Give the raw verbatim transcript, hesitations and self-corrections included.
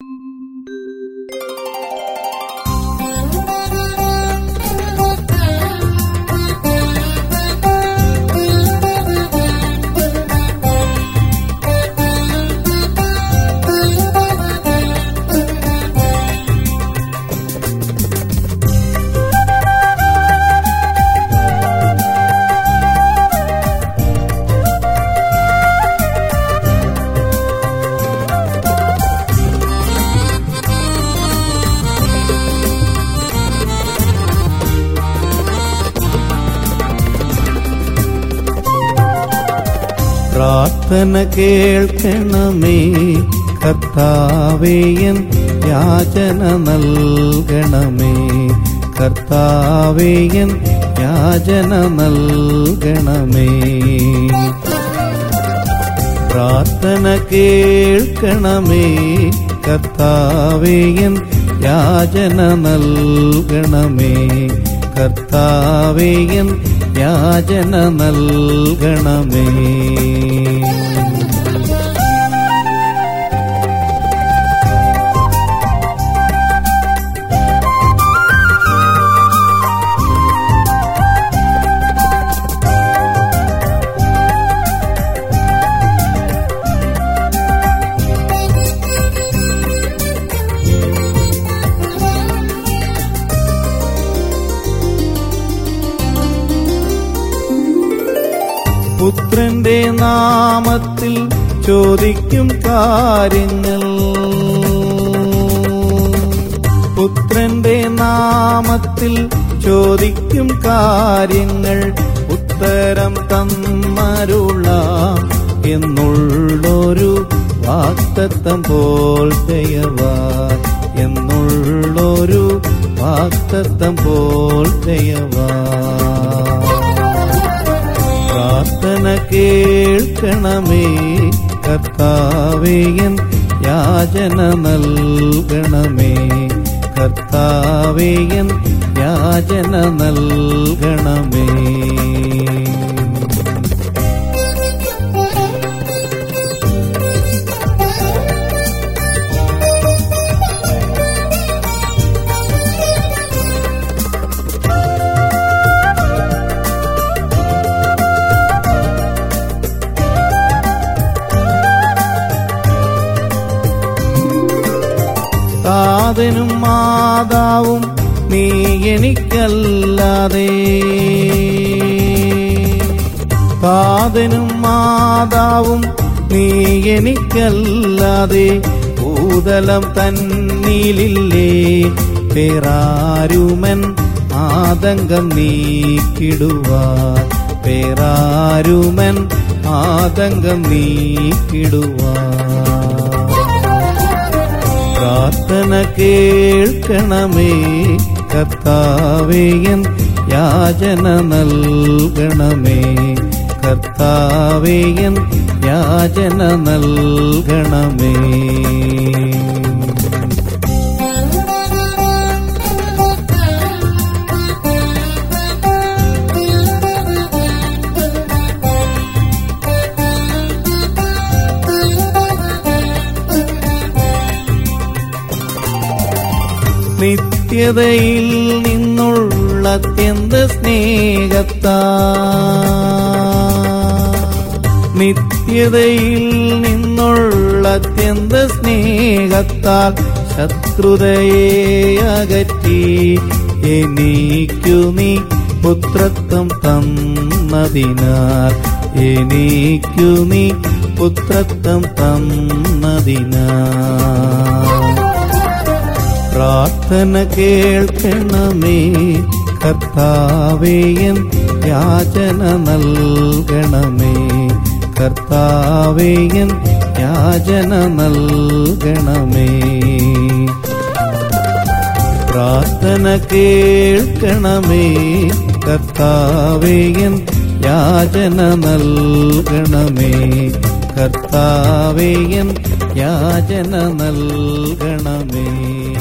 പ്രാർത്ഥന കേൾക്കണമേ കർത്താവേ, എൻ യാചന നൽകണമേ. കർത്താവേ, എൻ യാചന നൽകണമേ. പ്രാർത്ഥന കേൾക്കണമേ കർത്താവേ, എൻ യാചന നൽകണമേ. കർത്താവേ, എൻ യാചന നൽകണമേ. പുത്രന്റെ നാമത്തിൽ ചോദിക്കും കാര്യങ്ങൾ, പുത്രന്റെ നാമത്തിൽ ചോദിക്കും കാര്യങ്ങൾ ഉത്തരം തന്നരുളാം എന്നുള്ളൊരു വാഗ്ദത്തം പോൽ ദയവാൻ, എന്നുള്ളൊരു വാഗ്ദത്തം പോൽ ദയവാൻ. പ്രാർത്ഥന കേൾക്കണമേ കർത്താവേ, എൻ യാചന നൽകണമേ. കർത്താവേ, എൻ യാചന നൽകണമേ. താതനും മാതാവും നീ എനിക്കല്ലാതെ, താതനും മാതാവും നീ എനിക്കല്ലാതെ ഭൂതലം തന്നിലില്ലേ. പേരാരുമൻ ആതങ്കം നീക്കിടുവാൻ, പേരാരുമൻ ആതങ്കം നീക്കിടുവാൻ. പ്രാർത്ഥന കേൾക്കണമേ കർത്താവേ, എൻ യാചന നൽകണമേ. കർത്താവേ, എൻ യാചന നൽകണമേ. നിത്യതയിൽ നിന്നുള്ള അത്യന്ത സ്നേഹത്താ, നിത്യതയിൽ നിന്നുള്ള അത്യന്ത സ്നേഹത്താൽ ശത്രുതയെ അകറ്റി എനിക്കു നീ പുത്രത്വം തന്നതിനാൽ, എനിക്കു നീ പുത്രത്വം തന്നതിനാൽ. പ്രാർത്ഥന കേൾക്കണമേ കർത്താവേ, എൻ യാചന നൽകണമേ. കർത്താവേ, എൻ യാചന നൽകണമേ. പ്രാർത്ഥന കേൾക്കണമേ കർത്താവേ, എൻ യാചന നൽകണമേ. കർത്താവേ, എൻ യാചന നൽകണമേ.